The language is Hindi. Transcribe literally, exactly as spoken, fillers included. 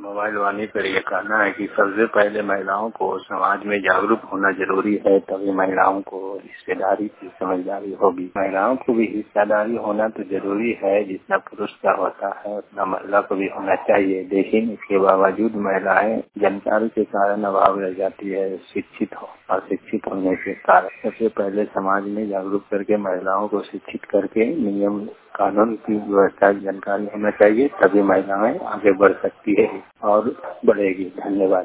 मोबाइल वाणी पर यह कहना है कि सबसे पहले महिलाओं को समाज में जागरूक होना जरूरी है, तभी महिलाओं को हिस्सेदारी की समझदारी होगी। महिलाओं को भी हिस्सेदारी होना तो जरूरी है, जितना पुरुष का होता है उतना महिला को भी होना चाहिए। लेकिन इसके बावजूद महिलाएं जानकारी के कारण अभाव रह जाती है। शिक्षित हो और शिक्षित होने के कारण सबसे पहले समाज में जागरूक करके महिलाओं को शिक्षित करके नियम कानून की व्यवस्था की जानकारी होना चाहिए, तभी महिलाएं आगे बढ़ सकती है और बढ़ेगी। धन्यवाद।